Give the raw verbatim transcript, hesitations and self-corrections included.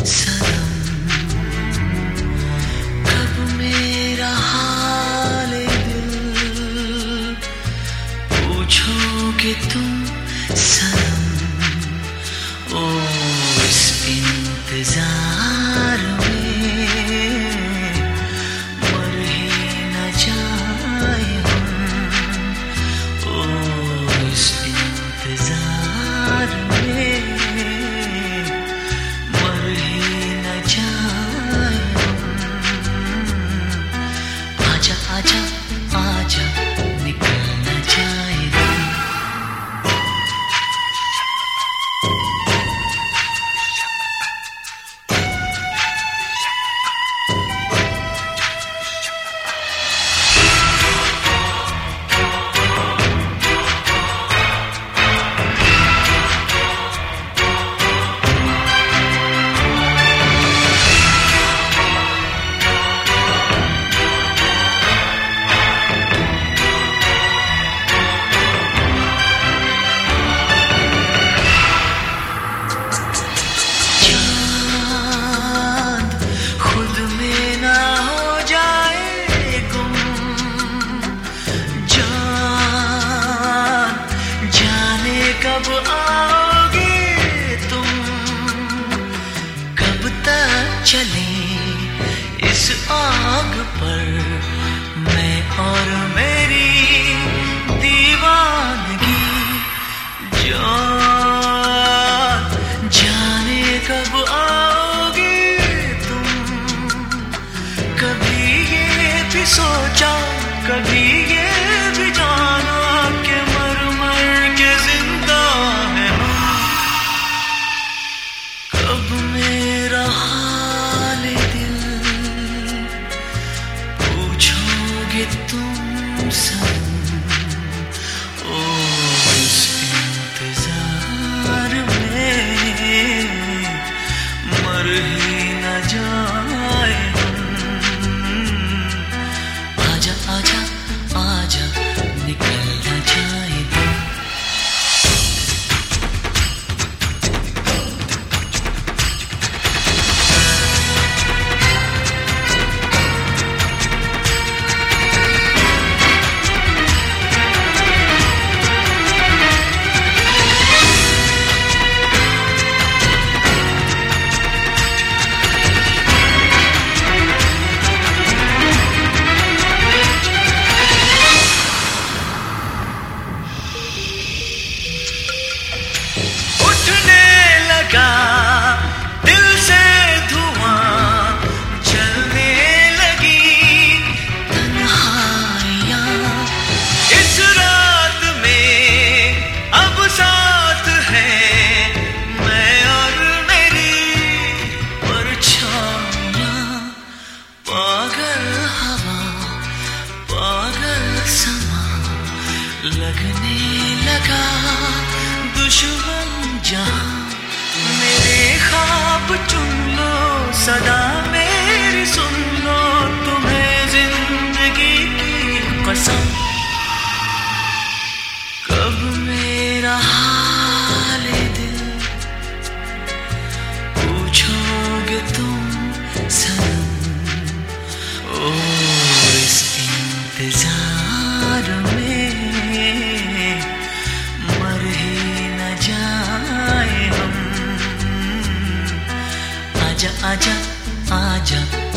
सनम, कब मेरा हाल दिल पूछोगे तुम सनम। ओ इस इंतजार में मर ही न जाए हम। ओ इस इंतजार में मर ही न जाए हम। आजा आजा आजा निकल न जाए दिल। कब आओगे तुम, कब तक चले इस आग पर मैं और मेरी दीवानगी। जान जाने कब आओगे तुम, कभी ये भी सोचा कभी ये भी जाना कि मर मर के जिंदा है हम। कब मेरा हाल दिल पूछोगे तुम सनम। ओ इस इंतजार में मर ही न जाए हम। आजा आजा आजा निकल न जाए दिल। दिल से धुआं जलने लगी तन्हाइयां। इस रात में अब साथ है मैं और मेरी परछाइयां। पागल हवा पागल समा लगने लगा दुश्मन जहां। मेरे ख्वाब चुन लो सदा मेरी सुन लो, तुम्हें जिंदगी की कसम। कब मेरा हाल दिल पूछोगे तुम सनम। ओ इस इंतजार में मर ही न जाए हम। आजा आजा आजा